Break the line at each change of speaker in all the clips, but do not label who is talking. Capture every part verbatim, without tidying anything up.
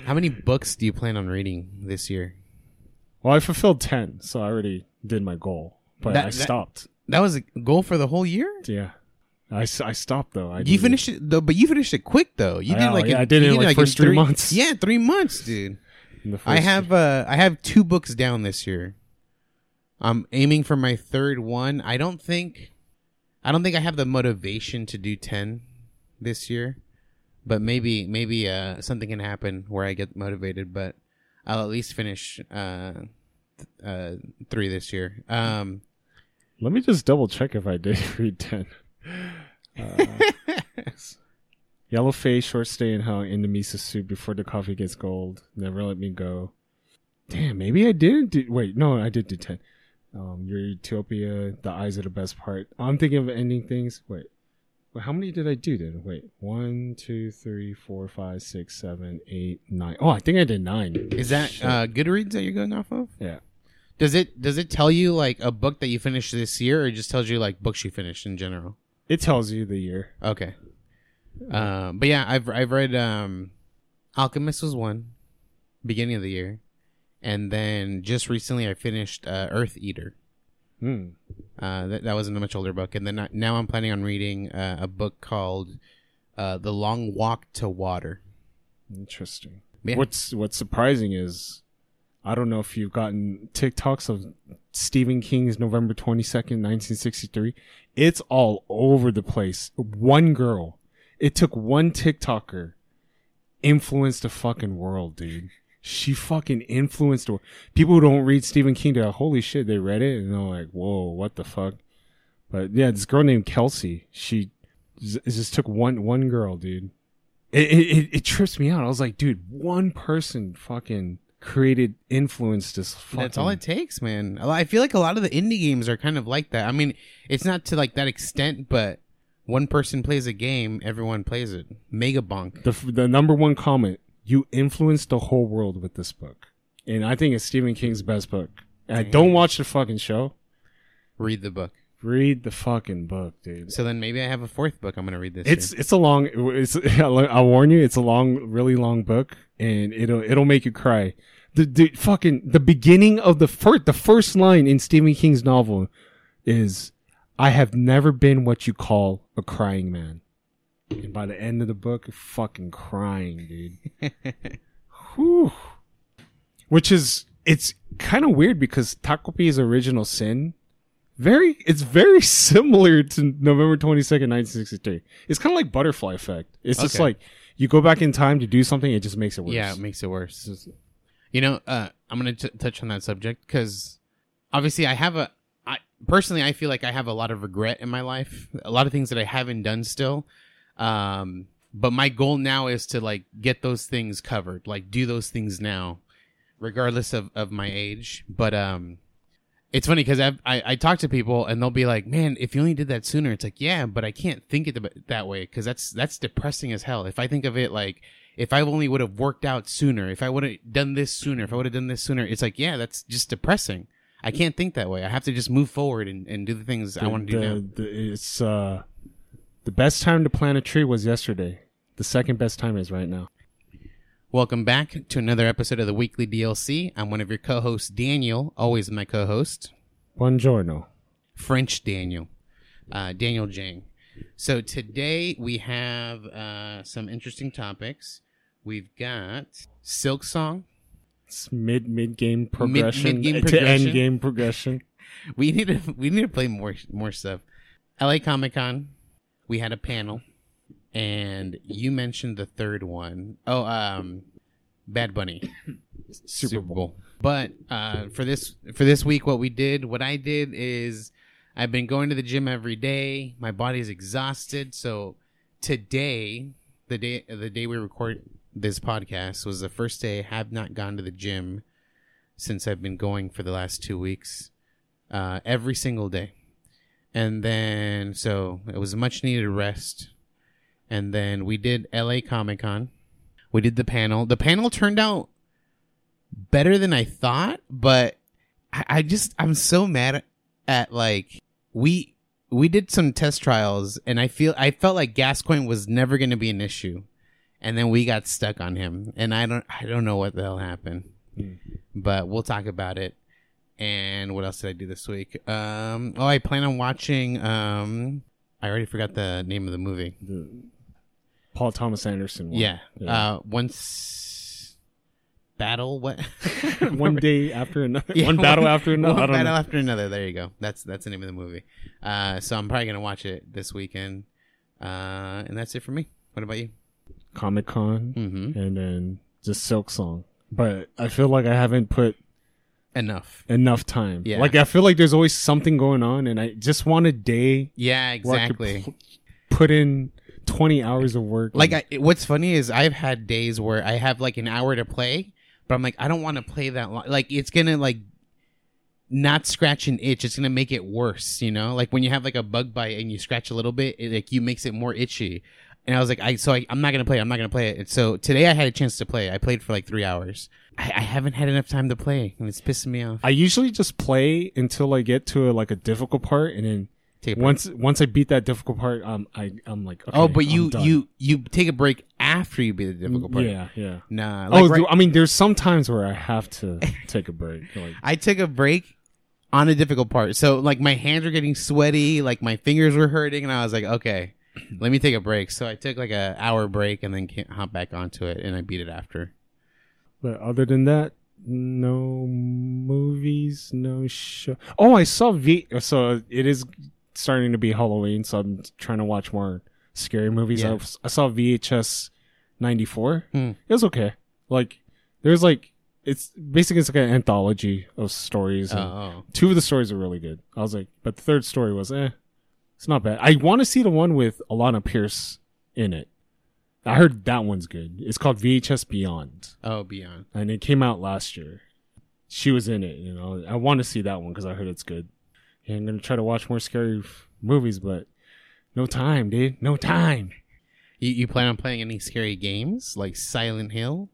How many books do you plan on reading this year?
Well, I fulfilled ten, so I already did my goal, but
that,
I stopped.
That, that was a goal for the whole year?
Yeah. I, I stopped, though. I
you finished it, though, but you finished it quick, though. You
I
did
know,
like
yeah,
in,
I did it in like, like first three,
three
months.
Yeah, three months, dude. I have
three.
uh, I have two books down this year. I'm aiming for my third one. I don't think, I don't think I have the motivation to do ten this year, but maybe maybe uh, something can happen where I get motivated. But I'll at least finish uh, th- uh, three this year. Um,
Let me just double check if I did read ten. Uh, Yellowface, Short Stay in Hell, Into Miso Soup, Before the Coffee Gets Cold, Never Let Me Go. Damn, maybe I didn't do... Wait, no, I did do ten. Um, Your Utopia, The Eyes Are the Best Part. I'm thinking of ending things. Wait. Wait, how many did I do then? Wait. One, two, three, four, five, six, seven, eight, nine. Oh, I think I did nine.
Is that uh, Goodreads that you're going off of?
Yeah.
Does it does it tell you like a book that you finished this year, or it just tells you like books you finished in general?
It tells you the year.
Okay. Um, but yeah, I've I've read um, Alchemist was one, beginning of the year, and then just recently I finished uh, Earth Eater.
Hmm.
Uh, that that was a much older book, and then I, now I'm planning on reading uh, a book called uh, The Long Walk to Water.
Interesting.
Yeah.
What's What's surprising is, I don't know if you've gotten TikToks of Stephen King's November twenty-second, nineteen sixty-three. It's all over the place. One girl. It took one TikToker influenced the fucking world, dude. She fucking influenced the world. People who don't read Stephen King, they're like, holy shit, they read it? And they're like, whoa, what the fuck? But yeah, this girl named Kelsey, she z- just took one one girl, dude. It, it, it trips me out. I was like, dude, one person fucking... created influence this fucking...
That's all it takes, man. I feel like a lot of the indie games are kind of like that. I mean, it's not to like that extent, but one person plays a game, everyone plays it. Mega bonk.
The the number one comment: you influenced the whole world with this book, and I think it's Stephen King's best book. And I don't watch the fucking show.
Read the book.
Read the fucking book, dude.
So then maybe I have a fourth book I'm gonna read this.
It's
year.
it's a long. It's I'll warn you, it's a long, really long book, and it'll it'll make you cry. The, the fucking the beginning of the first the first line in Stephen King's novel is, "I have never been what you call a crying man," and by the end of the book, you're fucking crying, dude. Whew. Which is it's kind of weird because Takopi's original sin, very it's very similar to November twenty-second, nineteen sixty-three. It's kind of like Butterfly Effect. It's just
Okay.
like you go back in time to do something, it just makes it worse.
Yeah, it makes it worse. You know, uh, I'm going to touch on that subject because obviously I have a, I personally, I feel like I have a lot of regret in my life, a lot of things that I haven't done still. Um, but my goal now is to like get those things covered, like do those things now, regardless of, of my age. But, um, it's funny because I, I talk to people and they'll be like, man, if you only did that sooner, it's like, yeah, but I can't think of it that way because that's, that's depressing as hell. If I think of it like, if I only would have worked out sooner, if I would have done this sooner, if I would have done this sooner, it's like, yeah, that's just depressing. I can't think that way. I have to just move forward and, and do the things
The,
I want to do
the,
now.
the, it's, uh, the best time to plant a tree was yesterday. The second best time is right now.
Welcome back to another episode of the Weekly D L C. I'm one of your co-hosts, Daniel, always my co-host.
Buongiorno.
French Daniel. Uh, Daniel Jang. So today we have uh, some interesting topics. We've got Silk Song.
It's mid mid game progression
mid-game
to
progression.
end game progression.
We need to we need to play more more stuff. L A Comic Con. We had a panel, and you mentioned the third one. Oh, um, Bad Bunny,
Super Bowl.
But uh, for this for this week, what we did, what I did is, I've been going to the gym every day. My body's exhausted, so today, the day the day we record this podcast, was the first day I have not gone to the gym since I've been going for the last two weeks, uh, every single day. And then, so it was a much needed rest. And then we did L A Comic Con. We did the panel. The panel turned out better than I thought, but I, I just, I'm so mad at, at like, we, we did some test trials and I feel, I felt like Gascoigne was never going to be an issue. and then we got stuck on him, and I don't I don't know what the hell happened,
Mm.
but we'll talk about it. And what else did I do this week? Um, oh, I plan on watching. Um, I already forgot the name of the movie.
The Paul Thomas Anderson one.
Yeah.
Yeah.
Uh, once battle what?
One day after another.
Yeah,
one battle after another.
One
I don't
battle
know.
after another. There you go. That's that's the name of the movie. Uh, so I'm probably gonna watch it this weekend. Uh, and that's it for me. What about you?
Comic Con,
Mm-hmm.
and then just Silk Song. But I feel like I haven't put
Enough.
enough time.
Yeah.
Like I feel like there's always something going on, and I just want a day
Yeah,
where I could
exactly.
pl- put in twenty hours of work.
Like,
and-
I, what's funny is I've had days where I have like an hour to play, but I'm like, I don't want to play that long. Like, it's gonna like not scratch an itch. It's gonna make it worse. You know, like when you have like a bug bite and you scratch a little bit, it like you makes it more itchy. And I was like, I so I, I'm not gonna play. It. I'm not gonna play it. And so today I had a chance to play. I played for like three hours. I, I haven't had enough time to play, and it's pissing me off.
I usually just play until I get to a, like a difficult part, and then
Take a break.
once once I beat that difficult part, um, I I'm like, okay,
oh, but
I'm
you
done.
you you take a break after you beat the difficult part.
yeah, yeah.
Nah. Like
oh,
right-
I mean, there's some times where I have to take a break. Like,
I took a break on a difficult part. So like my hands were getting sweaty, like my fingers were hurting, and I was like, okay, let me take a break. So I took like a hour break and then came, hop back onto it, and I beat it after.
but other than that, no movies, no show. Oh, I saw V. So it is starting to be Halloween, so I'm trying to watch more scary movies.
Yeah.
I, I saw V H S ninety-four.
Hmm.
It was okay. Like there's like it's basically it's like an anthology of stories. And
Oh,
two of the stories are really good. I was like, but the third story was eh, it's not bad. I want to see the one with Alana Pierce in it. I heard that one's good. It's called V H S Beyond,
oh, Beyond.
and it came out last year. She was in it. You know, I want to see that one because I heard it's good. Yeah, I'm gonna try to watch more scary f- movies, but no time, dude. No time.
You you plan on playing any scary games like Silent Hill?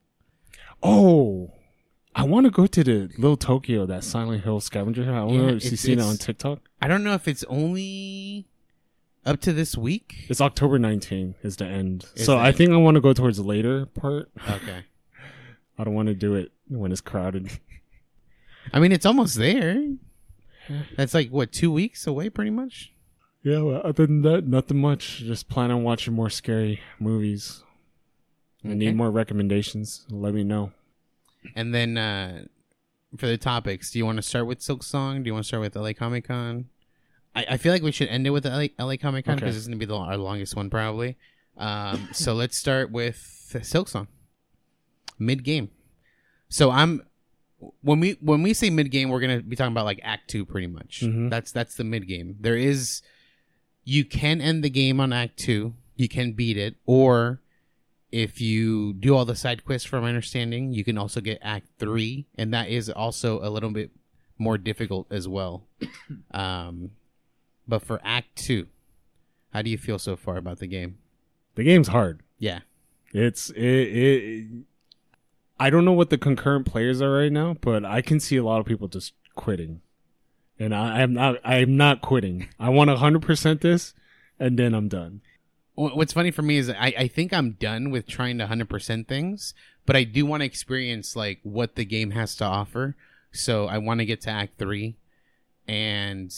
Oh, I want to go to the Little Tokyo, that Silent Hill scavenger hunt. I don't
Yeah,
know if you've
it's-
seen it on
it's-
TikTok.
I don't know if it's only up to this week.
It's October nineteenth is the end.
Is
so
the
I
end.
think I want to go towards the later part.
Okay.
I don't want to do it when it's crowded.
I mean, it's almost there. That's like what, two weeks away, pretty much.
Yeah, well, other than that, nothing much. Just plan on watching more scary movies. I
Okay.
need more recommendations. Let me know.
And then uh, for the topics, do you want to start with Silk Song? Do you want to start with L A Comic Con? I, I feel like we should end it with L A, L A Comic Con
Okay.
because it's going to be the, our longest one probably. Um, so let's start with Silk Song. Mid game. So I'm when we when we say mid game, we're going to be talking about like Act Two, pretty much.
Mhm.
That's that's the mid game. There is you can end the game on Act Two. You can beat it, or if you do all the side quests, from my understanding, you can also get Act Three, and that is also a little bit more difficult as well. Um, but for Act Two, how do you feel so far about the game?
The game's hard.
Yeah,
It's it, it. I don't know what the concurrent players are right now, but I can see a lot of people just quitting, and I, I'm not. I'm not quitting. I want a hundred percent this, and then I'm done.
Wh- what's funny for me is I, I think I'm done with trying to one hundred percent things, but I do want to experience like what the game has to offer. So I want to get to Act Three, and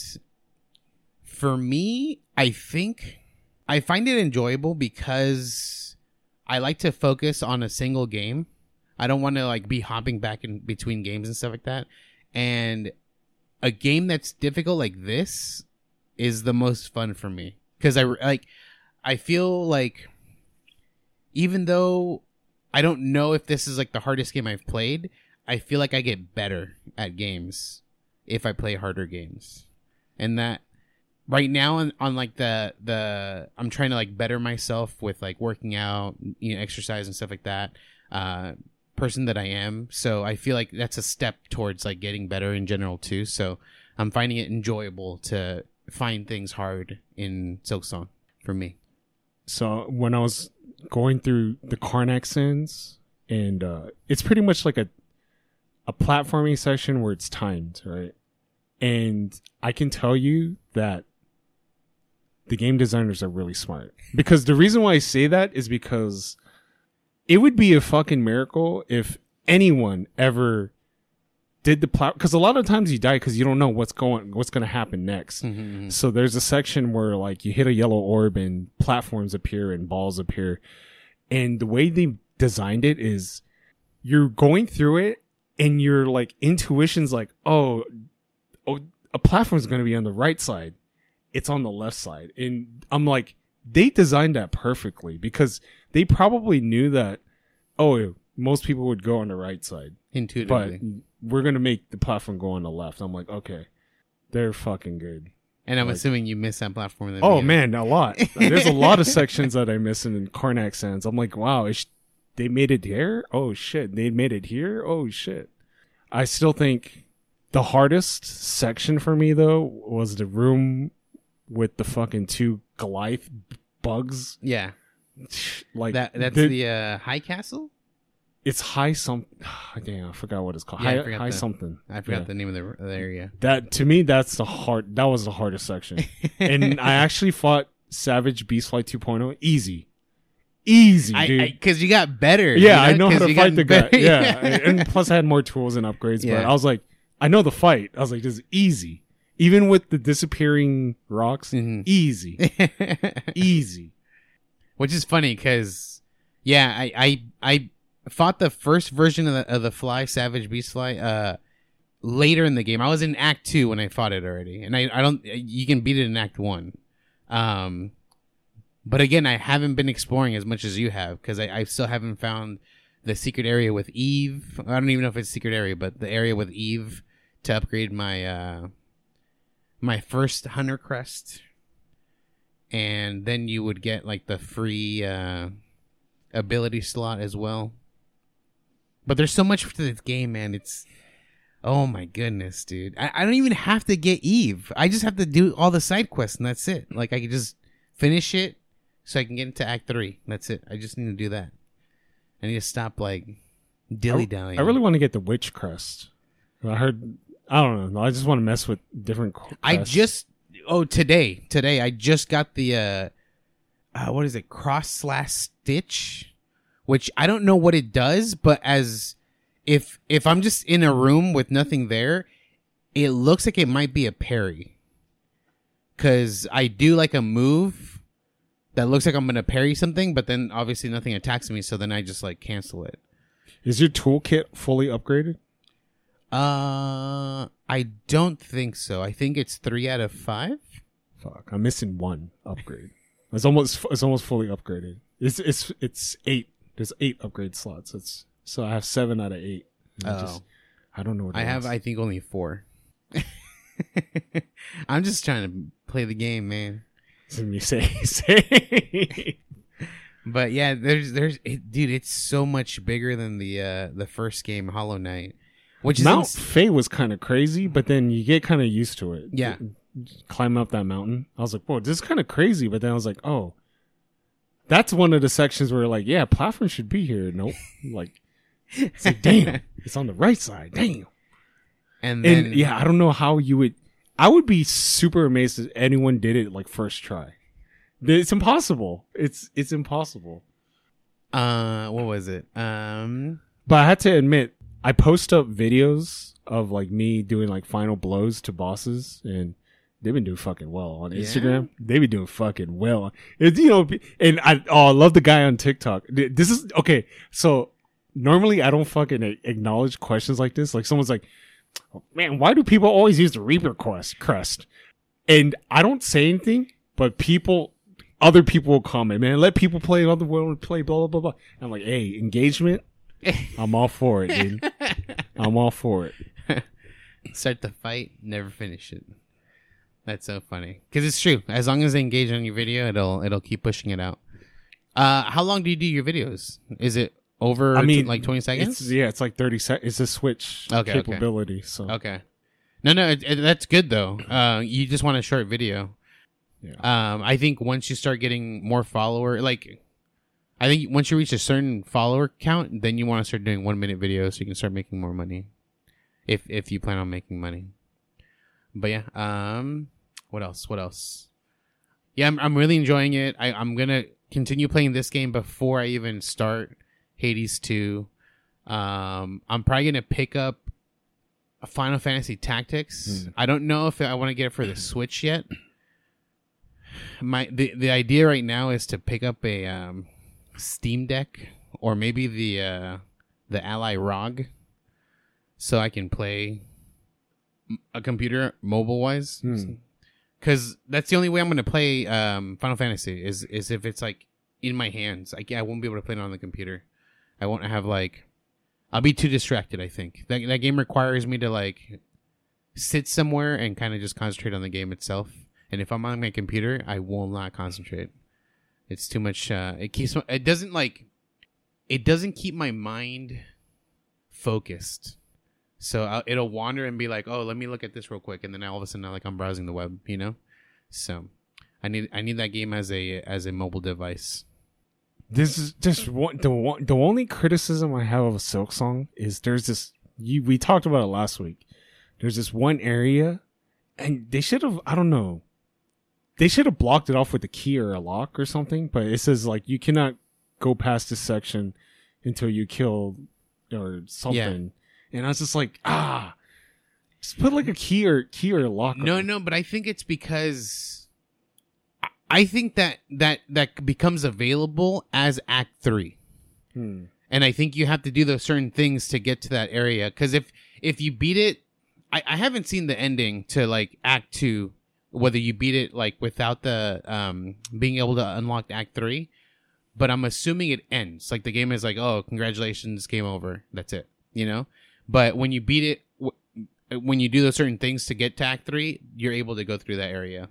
for me, I think I find it enjoyable because I like to focus on a single game. I don't want to like be hopping back in between games and stuff like that. And a game that's difficult like this is the most fun for me because I like. I feel like even though I don't know if this is like the hardest game I've played, I feel like I get better at games if I play harder games. And that right now on, on like the the I'm trying to like better myself with like working out, you know, exercise and stuff like that. Uh person that I am. So I feel like that's a step towards like getting better in general too. So I'm finding it enjoyable to find things hard in Silksong for me.
So when I was going through the Karnak sins, and uh, it's pretty much like a a platforming section where it's timed, right? And I can tell you that the game designers are really smart. Because the reason why I say that is because it would be a fucking miracle if anyone ever did the plat, because a lot of times you die because you don't know what's going what's going to happen next.
Mm-hmm.
So there's a section where like you hit a yellow orb and platforms appear and balls appear, and the way they designed it is you're going through it and your like intuition's like, oh, oh a platform's going to be on the right side, it's on the left side. And I'm like, they designed that perfectly because they probably knew that, oh, most people would go on the right side
intuitively,
but we're going to make the platform go on the left. I'm like, okay, they're fucking good.
And I'm
like,
assuming you missed that platform in the
oh
beginning.
man, a lot. There's a lot of sections that I miss in Karnak Sands. I'm like, wow, is, they made it here? Oh shit. They made it here? Oh shit. I still think the hardest section for me though was the room with the fucking two Goliath bugs.
Yeah.
Like
that that's
the,
the uh, High Castle?
It's high some. Damn, I forgot what it's called.
Yeah, I
high
forgot
high
the-
something.
I forgot
Yeah.
the name of the, the area.
That to me, that's the hard. That was the hardest section. And I actually fought Savage Beastfly two point oh easy, easy, dude.
Because you got better.
yeah,
you know?
I know how
'Cause
to
you
fight
got
the guy.
better.
Yeah, and plus I had more tools and upgrades. But
Yeah.
I was like, I know the fight. I was like, this is easy. Even with the disappearing rocks,
Mhm.
easy, easy.
Which is funny because, yeah, I, I I fought the first version of the, of the Fly, Savage Beast Fly, uh, later in the game. I was in Act Two when I fought it already, and I, I don't. You can beat it in Act One, um, but again, I haven't been exploring as much as you have because I, I still haven't found the secret area with Eve. I don't even know if it's a secret area, but the area with Eve to upgrade my uh, my first Hunter Crest. And then you would get like the free uh, ability slot as well. But there's so much to this game, man. It's oh my goodness, dude. I, I don't even have to get Eve. I just have to do all the side quests, and that's it. Like I can just finish it, so I can get into Act Three. That's it. I just need to do that. I need to stop like dilly dallying.
I really want to get the Witch Crest. I heard. I don't know. I just want to mess with different. Crests.
I just. Oh, today, today I just got the uh, uh what is it, cross slash stitch, which I don't know what it does, but as if if I'm just in a room with nothing there, it looks like it might be a parry, because I do like a move that looks like I'm gonna parry something, but then obviously nothing attacks me, so then I just like cancel it.
Is your toolkit fully upgraded?
Uh, I don't think so. I think it's three out of five.
Fuck, I'm missing one upgrade. It's almost it's almost fully upgraded. It's it's it's eight. There's eight upgrade slots. It's so I have seven out of eight. And I
Oh.
just I don't know what it
I have,
is.
I think, only four. I'm just trying to play the game, man.
So you say say.
But yeah, there's, there's, it, dude, it's so much bigger than the, uh, the first game, Hollow Knight, which is
Mount
ins-
Faye was kind of crazy, but then you get kind of used to it.
Yeah.
Climb up that mountain. I was like, whoa, this is kind of crazy. But then I was like, oh, that's one of the sections where like, yeah, platform should be here. Nope. Like, it's like, damn, it's on the right side. Damn.
and then,
And yeah, I don't know how you would. I would be super amazed if anyone did it like first try. It's impossible. It's it's impossible.
uh, what was it? Um,
But I had to admit, I post up videos of like me doing like final blows to bosses, and they've been doing fucking well on
Yeah?
Instagram. They be doing fucking well. It's, you know, and I oh I love the guy on TikTok. This is okay. So normally I don't fucking a- acknowledge questions like this. Like someone's like, oh, man, why do people always use the Reaper quest crest? And I don't say anything, but people. Other people will comment, man, let people play other world play, blah, blah, blah, blah. I'm like, hey, engagement, I'm all for it, dude. I'm all for it.
start the fight, never finish it. That's so funny. Because it's true. As long as they engage on your video, it'll, it'll keep pushing it out. Uh, how long do you do your videos? Is it over
I mean,
tw- like twenty seconds?
It's, yeah, it's like thirty seconds. It's a Switch
Okay, okay.
capability. So
Okay. No, no, it, it, that's good though. Uh, you just want a short video.
Yeah.
Um, I think once you start getting more follower, like, I think once you reach a certain follower count, then you want to start doing one minute videos so you can start making more money. If if you plan on making money. But yeah, um, what else? What else? Yeah, I'm I'm really enjoying it. I, I'm gonna continue playing this game before I even start Hades two. Um, I'm probably gonna pick up a Final Fantasy Tactics. Mm. I don't know if I want to get it for the Switch yet. My the the idea right now is to pick up a um, Steam Deck or maybe the uh, the Ally R O G, so I can play a computer mobile wise.
Mm.
Because that's the only way I'm going to play um, Final Fantasy is is if it's like in my hands. I, I won't be able to play it on the computer. I won't have like, I'll be too distracted. I think that that game requires me to like sit somewhere and kind of just concentrate on the game itself. And if I'm on my computer, I will not concentrate. It's too much. Uh, it keeps. It doesn't like. It doesn't keep my mind focused. So I'll, it'll wander and be like, "Oh, let me look at this real quick," and then all of a sudden, like I'm browsing the web, you know. So I need I need that game as a as a mobile device.
This is just one the one the only criticism I have of Silksong is there's this. You we talked about it last week. There's this one area, and they should have. I don't know. They should have blocked it off with a key or a lock or something. But it says like you cannot go past this section until you kill or something. Yeah. And I was just like, ah, just put like a key or key or a lock.
No, no, but I think it's because I think that that that becomes available as Act Three,
hmm.
and I think you have to do those certain things to get to that area. Because if if you beat it, I, I haven't seen the ending to like Act Two, whether you beat it like without the um being able to unlock Act Three, but I'm assuming it ends. Like the game is like, oh, congratulations, game over. That's it, you know. But when you beat it, w- when you do those certain things to get to Act three, you're able to go through that area.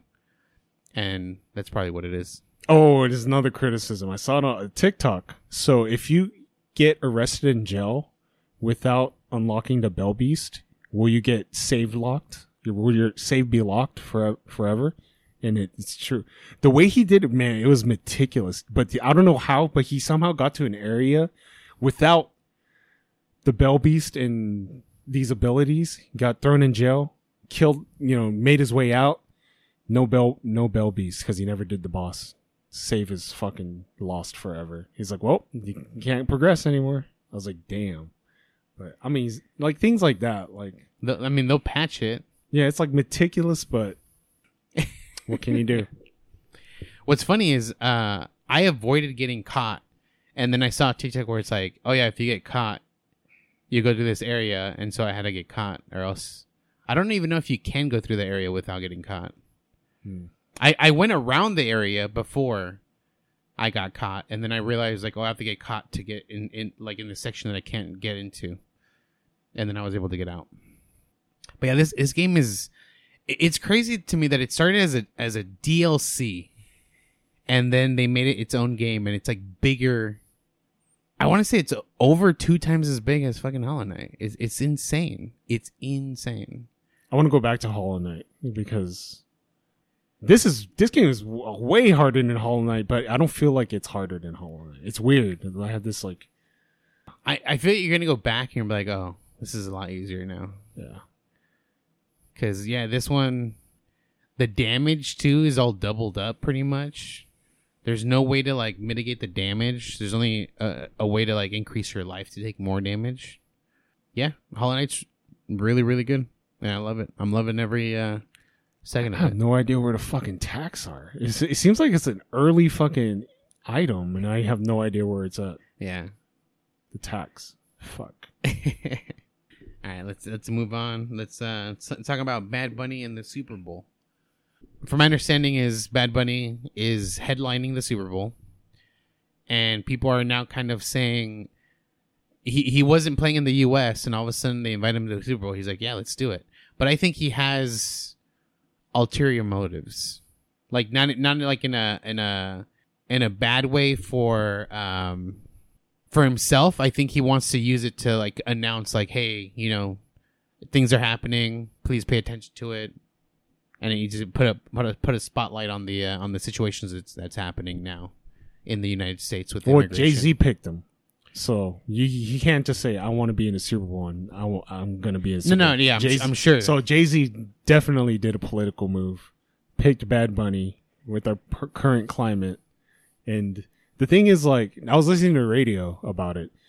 And that's probably what it is.
Oh, it is another criticism. I saw it on TikTok. So if you get arrested in jail without unlocking the Bell Beast, will you get save locked? Will your save be locked for, forever? And it, it's true. The way he did it, man, it was meticulous. But the, I don't know how, but he somehow got to an area without the Bell Beast and these abilities, got thrown in jail, killed, you know, made his way out. No Bell, no Bell Beast because he never did the boss. Save is fucking lost forever. He's like, well, you can't progress anymore. I was like, damn. But I mean, like things like that, like
the, I mean, they'll patch it.
Yeah, it's like meticulous, but what can you do?
What's funny is uh, I avoided getting caught, and then I saw a TikTok where it's like, oh yeah, if you get caught, you go to this area, and so I had to get caught, or else I don't even know if you can go through the area without getting caught.
Hmm.
I, I went around the area before I got caught, and then I realized like, oh, I have to get caught to get in, in like in the section that I can't get into, and then I was able to get out. But yeah, this this game is it's crazy to me that it started as a as a D L C, and then they made it its own game, and it's like bigger. I want to say it's over two times as big as fucking Hollow Knight. It's, it's insane. It's insane.
I want to go back to Hollow Knight because this is this game is w- way harder than Hollow Knight, but I don't feel like it's harder than Hollow Knight. It's weird. I have this like,
I, I feel like you're gonna go back and be like, oh, this is a lot easier now.
Yeah.
Because yeah, this one, the damage too is all doubled up pretty much. There's no way to like mitigate the damage. There's only a, a way to like increase your life to take more damage. Yeah, Hollow Knight's really, really good. Yeah, I love it. I'm loving every uh, second
I
of
have
it.
no idea where the fucking tax are. It's, it seems like it's an early fucking item, and I have no idea where it's at.
Yeah,
the tax. Fuck.
All right, let's let's move on. Let's uh let's talk about Bad Bunny and the Super Bowl. From my understanding, is Bad Bunny is headlining the Super Bowl, and people are now kind of saying he he wasn't playing in the U S and all of a sudden they invite him to the Super Bowl. He's like, yeah, let's do it. But I think he has ulterior motives, like not not like in a in a in a bad way for um for himself. I think he wants to use it to like announce like, hey, you know, things are happening. Please pay attention to it. And he just put a put a put a spotlight on the uh, on the situations that's that's happening now in the United States with
well,
immigration.
Jay-Z picked him, so you you can't just say I want to be in the Super Bowl and I w- I'm gonna be in. The Super
no,
Bowl.
no, yeah, I'm, I'm sure.
So Jay-Z definitely did a political move, picked Bad Bunny with our per- current climate, and the thing is, like, I was listening to the radio about it,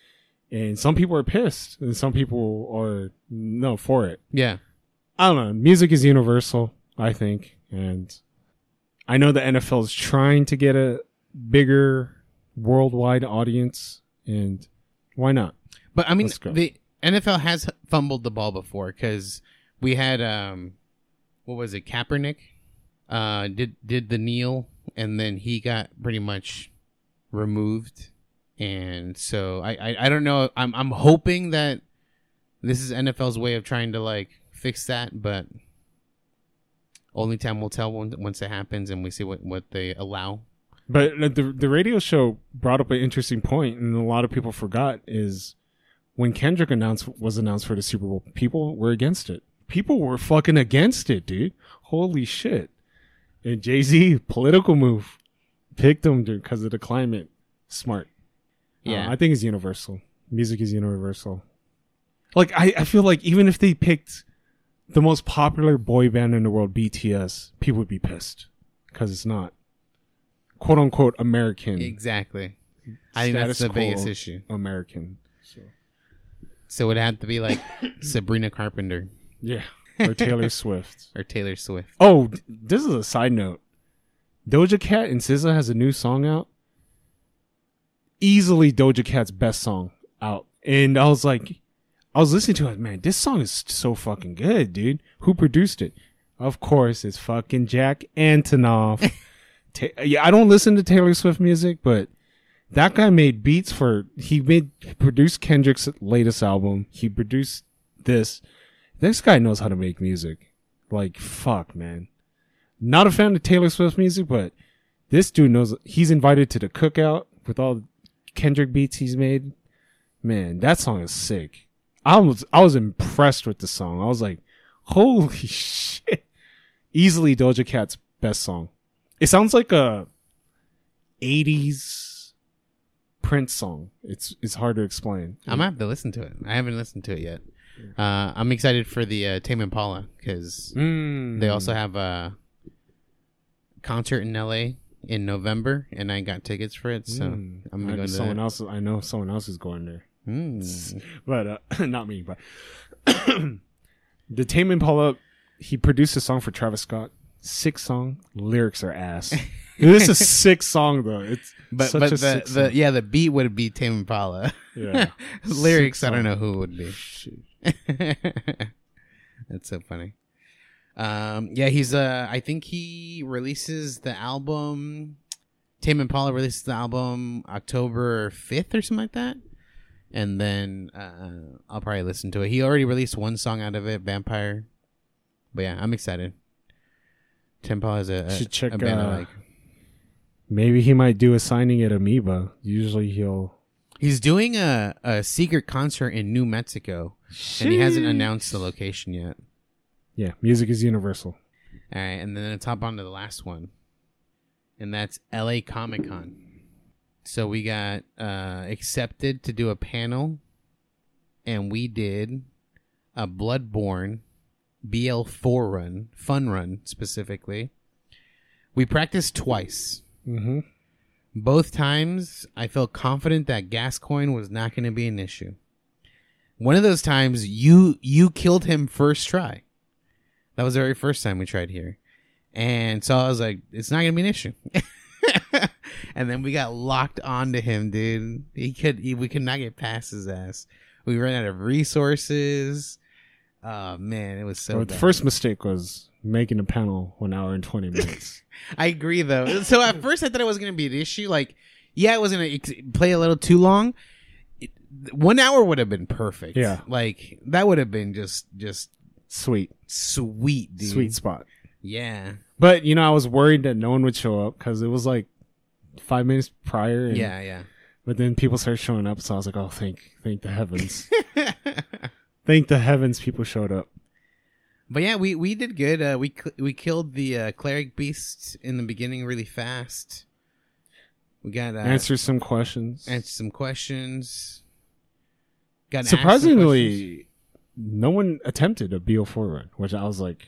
And some people are pissed, and some people are no for it.
Yeah.
I don't know. Music is universal, I think, and I know the N F L is trying to get a bigger worldwide audience, and why not?
But I mean, the N F L has fumbled the ball before because we had um, what was it? Kaepernick uh, did did the kneel, and then he got pretty much removed, and so I, I, I don't know. I'm I'm hoping that this is N F L's way of trying to like fix that, but only time will tell once once it happens and we see what, what they allow.
But the the radio show brought up an interesting point, and a lot of people forgot is when Kendrick announced was announced for the Super Bowl, people were against it. People were fucking against it, dude. Holy shit! And Jay-Z, political move, picked him because of the climate. Smart. Yeah, uh, I think it's universal. Music is universal. Like I, I feel like even if they picked the most popular boy band in the world, B T S, people would be pissed because it's not quote unquote American.
Exactly. I think that's the biggest issue.
American. So,
so it had to be like Sabrina Carpenter.
Yeah. Or Taylor Swift.
Or Taylor Swift.
Oh, this is a side note. Doja Cat and S Z A has a new song out. Easily Doja Cat's best song out. And I was like, I was listening to it, man, this song is so fucking good, dude. Who produced it? Of course, it's fucking Jack Antonoff. Ta- yeah, I don't listen to Taylor Swift music, but that guy made beats for, he made, produced Kendrick's latest album. He produced this. This guy knows how to make music. Like, fuck, man. Not a fan of Taylor Swift music, but this dude knows, he's invited to the cookout with all the Kendrick beats he's made. Man, that song is sick. I was, I was impressed with the song. I was like, holy shit. Easily Doja Cat's best song. It sounds like a eighties Prince song. It's it's hard to explain.
I'm gonna have to listen to it. I haven't listened to it yet. Uh, I'm excited for the uh, Tame Impala because
mm.
they also have a concert in L A in November, and I got tickets for it. So mm. I'm gonna
I
go to
someone
that.
else. I know someone else is going there,
mm.
but uh, not me. But the Tame Impala, he produced a song for Travis Scott. Sick song. Lyrics are ass. This is a sick song though. It's
but
such
but
a
the,
sick
the
song.
yeah the beat would be Tame Impala.
Yeah.
Lyrics I don't know who it would be. That's so funny. Um yeah he's uh I think he releases the album. Tame Impala releases the album October fifth or something like that. And then uh I'll probably listen to it. He already released one song out of it, Vampire. But yeah, I'm excited. Tame Impala is a, a,
should check,
a band
uh,
I like.
Maybe he might do a signing at Amoeba. Usually he'll.
He's doing a, a secret concert in New Mexico, Sheesh. and he hasn't announced the location yet.
Yeah, music is universal.
All right, and then let's hop on to the last one, and that's L A Comic Con. So we got uh, accepted to do a panel, and we did a Bloodborne B L four run, fun run specifically. We practiced twice.
Mm-hmm.
Both times, I felt confident that Gascoigne was not going to be an issue. One of those times, you you killed him first try. That was the very first time we tried here. And so I was like, it's not going to be an issue. And then we got locked onto him, dude. He could, he, we could not get past his ass. We ran out of resources. Oh, man, it was so
well,
bad.
The first mistake was making a panel one hour and twenty minutes.
I agree, though. So at first I thought it was going to be an issue. Like, yeah, it was going to play a little too long. It, one hour would have been perfect.
Yeah.
Like, that would have been just, just
sweet.
Sweet, dude.
Sweet spot.
Yeah.
But, you know, I was worried that no one would show up because it was like five minutes prior. And,
yeah, yeah.
But then people started showing up, so I was like, oh, thank, thank the heavens. Thank the heavens people showed up.
But yeah, we, we did good. Uh, we we killed the uh, cleric beast in the beginning really fast. We got uh,
answered some questions.
Answered some questions. Got
surprisingly, no one attempted a B O four run, which I was like,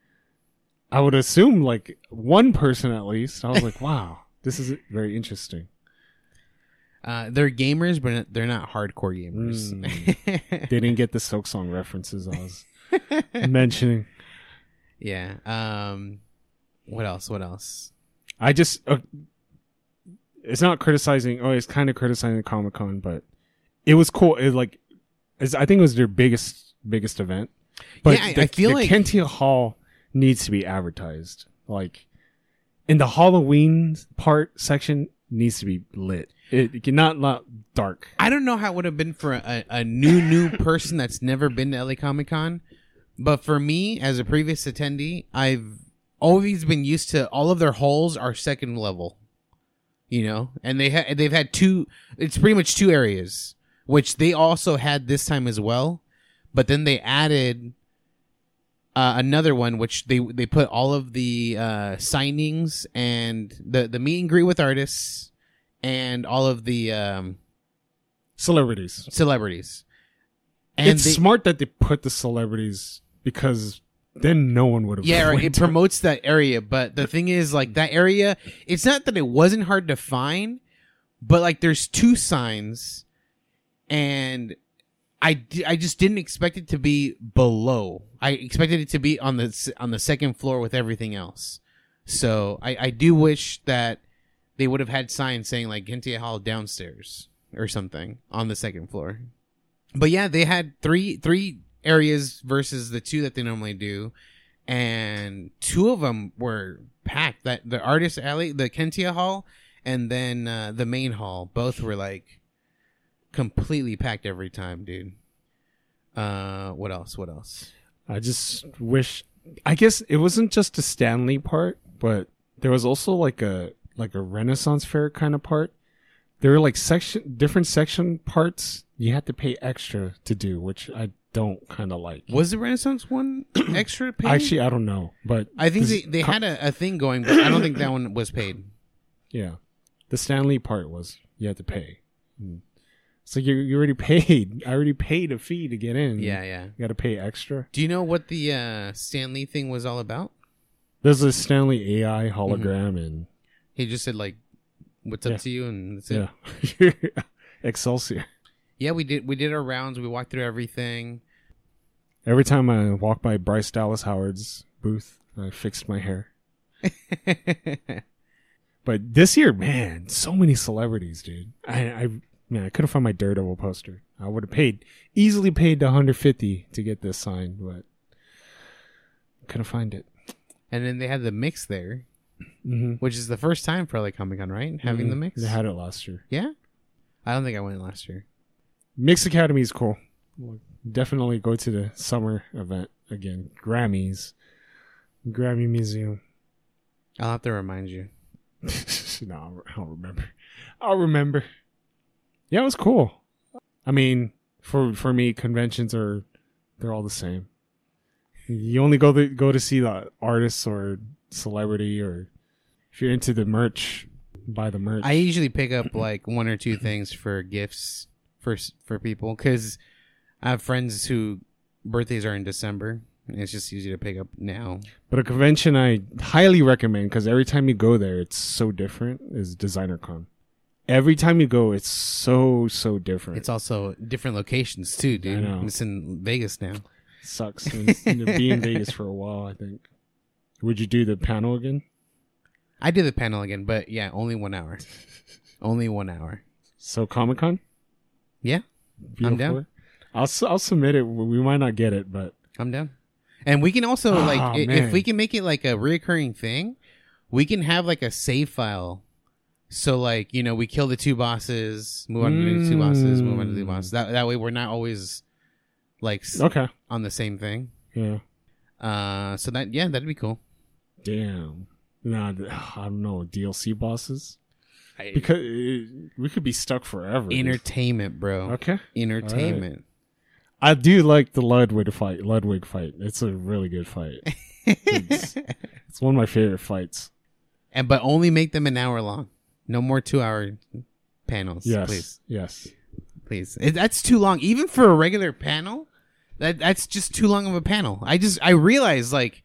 I would assume like one person at least. I was like, wow, this is very interesting.
Uh, they're gamers, but they're not hardcore gamers.
Mm. They didn't get the Silk Song references I was mentioning.
Yeah. Um. What else? What else?
I just. Uh, it's not criticizing. Oh, it's kind of criticizing Comic Con, but it was cool. It like, it's, I think it was their biggest biggest event. But
yeah, I,
the,
I feel
the
like
Kentia Hall needs to be advertised. Like, in the Halloween part section needs to be lit. It, it cannot not dark.
I don't know how it would have been for a, a new new person that's never been to L A Comic Con, but for me as a previous attendee, I've always been used to all of their halls are second level, you know, and they ha- they've had two. It's pretty much two areas, which they also had this time as well, but then they added uh, another one, which they they put all of the uh, signings and the the meet and greet with artists. And all of the um,
celebrities.
Celebrities. And
it's
they,
smart that they put the celebrities because then no one would have.
Yeah, right, it promotes that area. But the thing is, like, that area, it's not that it wasn't hard to find, but, like, there's two signs, and I, I just didn't expect it to be below. I expected it to be on the, on the second floor with everything else. So I, I do wish that they would have had signs saying like Kentia Hall downstairs or something on the second floor. But yeah, they had three three areas versus the two that they normally do, and two of them were packed. That the artist alley, the Kentia Hall, and then uh, the main hall, both were like completely packed every time, dude. Uh, what else? What else?
I just wish. I guess it wasn't just a Stanley part, but there was also like a. like a Renaissance fair kind of part. There were like section, different section parts you had to pay extra to do, which I don't kind of like.
Was the Renaissance one extra paid?
Actually, I don't know, but
I think they, they had a, a thing going, but I don't think that one was paid.
Yeah. The Stanley part was you had to pay. So you you already paid. I already paid a fee to get in.
Yeah, yeah.
You got to pay extra.
Do you know what the uh, Stanley thing was all about?
There's a Stanley A I hologram mm-hmm. and
he just said, like, what's up
yeah.
to you, and that's it.
Yeah. Excelsior.
Yeah, we did we did our rounds. We walked through everything.
Every time I walk by Bryce Dallas Howard's booth, I fixed my hair. But this year, man, so many celebrities, dude. I, I, man, I couldn't find my Daredevil poster. I would have paid, easily paid the one hundred fifty to get this signed, but couldn't find it.
And then they had the mix there.
Mm-hmm.
Which is the first time for L A Comic Con, right? Having
mm-hmm.
the mix.
They had it last year.
Yeah, I don't think I went last year.
Mix Academy is cool. We'll definitely go to the summer event again. Grammys, Grammy Museum.
I'll have to remind you.
No, I'll remember. I'll remember. Yeah, it was cool. I mean, for for me, conventions are they're all the same. You only go to go to see the artists or celebrity, or if you're into the merch, buy the merch.
I usually pick up like one or two things for gifts for for people because I have friends who birthdays are in December. And it's just easy to pick up now.
But a convention I highly recommend because every time you go there, it's so different. Is DesignerCon. Every time you go, it's so so different.
It's also different locations too, dude.
I know.
It's in Vegas now.
Sucks. It's going to be in Vegas for a while, I think. Would you do the panel again?
I did the panel again, but yeah, only one hour. Only one hour.
So Comic-Con?
Yeah,
Beautiful.
I'm down.
I'll I'll submit it. We might not get it, but
I'm down. And we can also
oh,
like i-
man.
if we can make it like a reoccurring thing, we can have like a save file. So like you know we kill the two bosses, move on to the two bosses, move on to the
Mm.
bosses. That that way we're not always like s-
okay.
on the same thing.
Yeah.
Uh, so that yeah, that'd be cool.
Damn. Nah, th- I don't know. D L C bosses?
I,
Because uh, we could be stuck forever.
entertainment, bro.
Okay.
Entertainment.
I do like the Ludwig fight. Ludwig fight. It's a really good fight. It's, it's one of my favorite fights.
And but only make them an hour long. No more two hour panels.
Yes.
Please.
Yes.
Please. It, that's too long. Even for a regular panel, that that's just too long of a panel. I just I realized like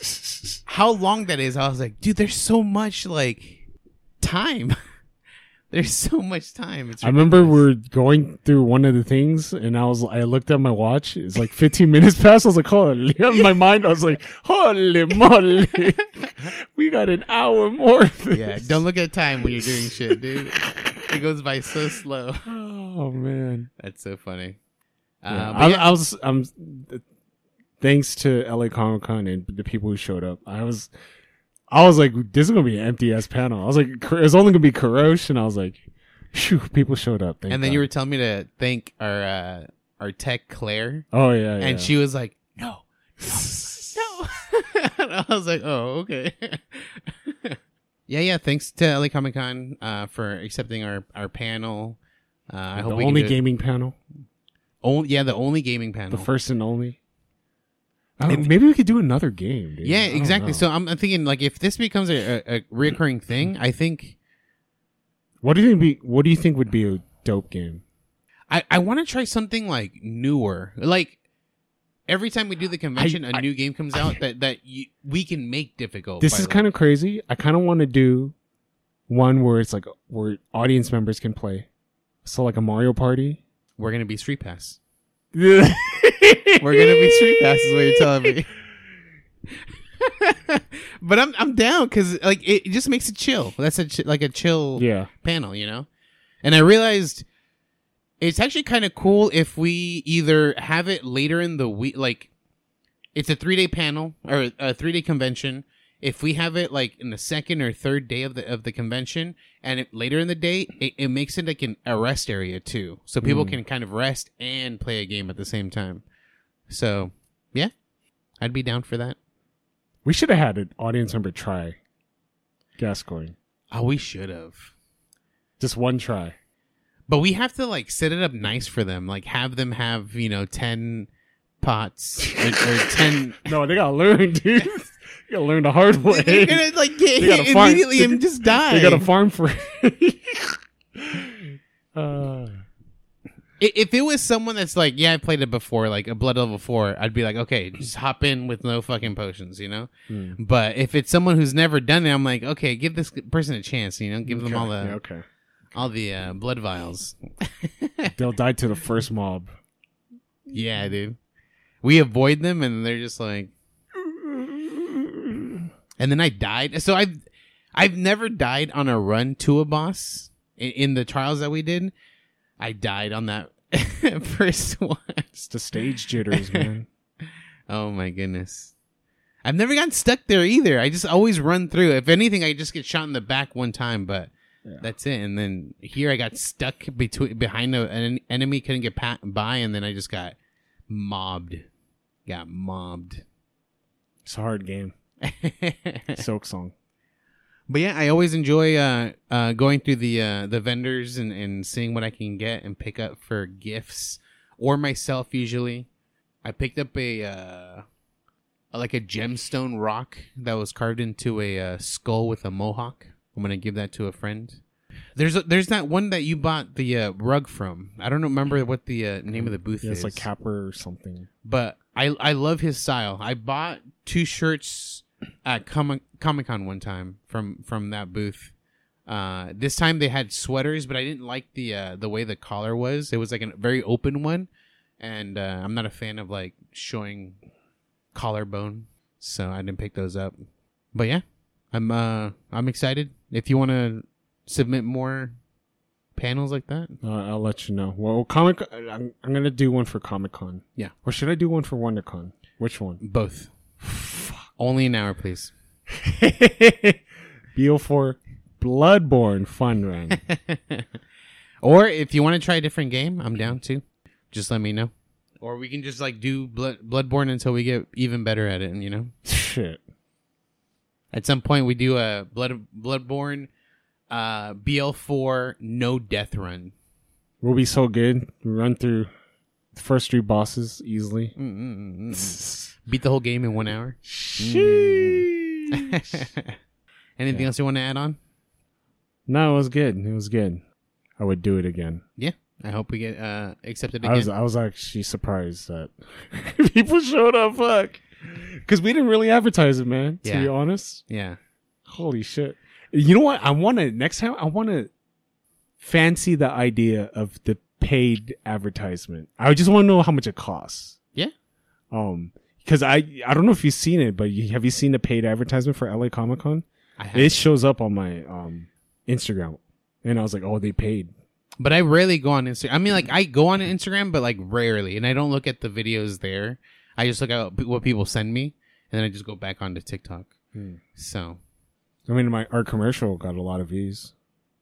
how long that is. I was like, dude, there's so much like time. There's so much time. It's
I remember
ridiculous.
we're going through one of the things, and I was I looked at my watch. It's like fifteen minutes past. I was like, holy! In my mind, I was like, holy moly, we got an hour more. Of this.
Yeah, don't look at time when you're doing shit, dude. It goes by so slow.
Oh man,
That's so funny. Uh,
yeah,
but
I,
yeah.
I was. I'm. Thanks to L A Comic Con and the people who showed up, I was. I was like, this is gonna be an empty ass panel. I was like, it's only gonna be Karosh, and I was like, phew, people showed up. Thank
And then
God.
you were telling me to thank our uh, our tech Claire,
Oh yeah, yeah.
and she was like, "No, no." And I was like, "Oh, okay." yeah, yeah. Thanks to L A Comic Con uh, for accepting our our panel. Uh, I
the
hope we
only
can do it.
gaming panel,
Only, yeah, the only gaming panel.
the first and only. I don't-
And-
maybe we could do another game. Dude.
Yeah,
I don't
exactly.
know.
So I'm, I'm thinking like if this becomes a, a, a reoccurring thing, I think
what do you think? Be, what do you think would be a dope game?
I, I want to try something like newer. Like every time we do the convention,
I-
a
I-
new game comes out that that you, we can make difficult.
This is kind of crazy. I kind of want to do one where it's like where audience members can play. So like a Mario Party.
We're gonna be Street Pass.
We're
We're gonna be Street Pass is what you're telling me. But I'm I'm down because like it, it just makes it chill. That's a ch- like a chill
Yeah.
panel, you know. And I realized it's actually kind of cool if we either have it later in the week, like it's a three day panel or a three day convention. If we have it like in the second or third day of the of the convention, and it, later in the day, it, it makes it like an, a rest area too, so people
Mm.
can kind of rest and play a game at the same time. So, yeah, I'd be down for that.
We should have had an audience member try Gascoigne.
Oh, we should have.
Just one try.
But we have to like set it up nice for them. Like have them have, you know, ten pots or, or ten.
No, they gotta learn, dude. You gotta learn the hard way.
They're gonna like get
They gotta
hit
farm-
immediately
they-
and just die.
They gotta farm for. uh,
I- If it was someone that's like, yeah, I played it before, like a blood level four, I'd be like, okay, just hop in with no fucking potions, you know.
hmm.
But if it's someone who's never done it, I'm like, okay, give this person a chance, you know, give them
Okay,
all the
yeah, okay.
all the uh, blood vials.
They'll die to the first mob.
Yeah, dude. We avoid them, and they're just like, and then I died. So I've I've never died on a run to a boss in, in the trials that we did. I died on that first one.
It's the stage jitters, man.
Oh my goodness. I've never gotten stuck there either. I just always run through. If anything, I just get shot in the back one time, but
Yeah.
that's it. And then here I got stuck between behind a, an enemy, couldn't get pa- by, and then I just got mobbed. Got mobbed.
It's a hard game. Silk Song.
But yeah, I always enjoy uh, uh, going through the uh, the vendors and, and seeing what I can get and pick up for gifts or myself. Usually, I picked up a uh, like a gemstone rock that was carved into a uh, skull with a mohawk. I'm gonna give that to a friend. There's a, there's that one that you bought the uh, rug from. I don't remember what the uh, name of the booth
Yeah,
is.
it's like Capper or something.
But I I love his style. I bought two shirts at Comic Comic Con one time from from that booth. Uh, this time they had sweaters, but I didn't like the uh, the way the collar was. It was like a very open one, and uh, I'm not a fan of like showing collarbone, so I didn't pick those up. But yeah, I'm uh I'm excited. If you want to submit more panels like that,
Uh, I'll let you know. Well, Comic. I'm, I'm gonna do one for Comic Con.
Yeah.
Or should I do one for WonderCon? Which one?
both. Only an hour, please.
B O four Bloodborne Fun Run.
Or if you want to try a different game, I'm down too. Just let me know. Or we can just like do blood Bloodborne until we get even better at it, and you know.
Shit.
At some point we do a blood Bloodborne uh B L four no death run.
We'll be so good. We run through the first three bosses easily.
Mm-mm-mm-mm. Beat the whole game in one hour.
Sheesh.
Anything
Yeah.
else you want to add on?
No, it was good. It was good. I would do it again.
Yeah. I hope we get uh accepted
I
again.
was I was actually surprised that people showed up. Fuck, because we didn't really advertise it, man. To
Yeah.
be honest,
yeah.
holy shit. You know what? I want to next time. I want to fancy the idea of the paid advertisement. I just want to know how much it costs.
Yeah.
Um, because I I don't know if you've seen it, but you, have you seen the paid advertisement for L A Comic Con?
I have.
It shows up on my um Instagram, and I was like, oh, they paid.
But I rarely go on Instagram. I mean, like, I go on Instagram, but, like, rarely. And I don't look at the videos there. I just look at what people send me, and then I just go back onto TikTok.
Hmm.
So.
I mean, my our commercial got a lot of views.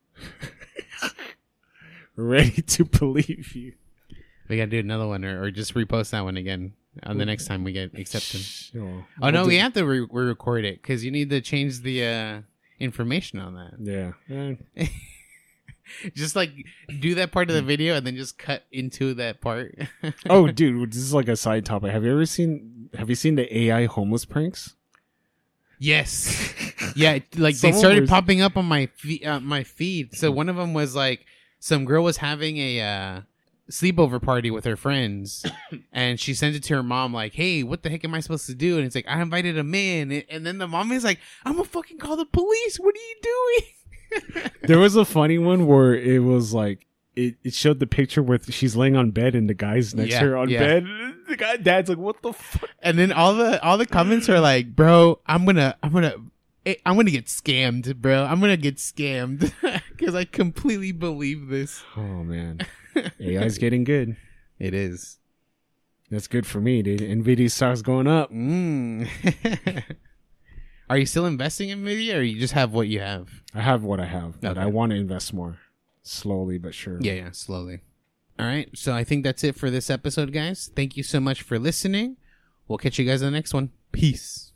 Ready to believe you.
We got to do another one, or, or just repost that one again on the next time we get accepted.
Sure.
Oh, no,
We'll
we
do-
have to re- re-record it, because you need to change the uh, information on that.
Yeah. Eh.
Just like do that part of the video and then just cut into that part.
Oh, dude, this is like a side topic. Have you ever seen? Have you seen the A I homeless pranks?
Yes. Yeah, like
Someone
they started
was-
popping up on my fe- uh, my feed. So one of them was like some girl was having a uh, sleepover party with her friends, and she sent it to her mom like, "Hey, what the heck am I supposed to do?" And it's like, "I invited him in," and then the mom is like, "I'm gonna fucking call the police. What are you doing?"
There was a funny one where it was like it, it showed the picture where she's laying on bed and the guy's next
Yeah,
to her on
yeah.
bed. The guy, dad's like, "What the fuck?"
And then all the all the comments are like, "Bro, I'm gonna I'm gonna eh, I'm gonna get scammed, bro. I'm gonna get scammed because I completely believe this."
Oh man, A I's getting good.
It is.
That's good for me, dude. Nvidia stock's going up.
Mm. Are you still investing in Nvidia, or you just have what you have?
I have what I have, but
Okay.
I want to invest more, slowly but surely.
Yeah, yeah, slowly. All right, so I think that's it for this episode, guys. Thank you so much for listening. We'll catch you guys on the next one. Peace.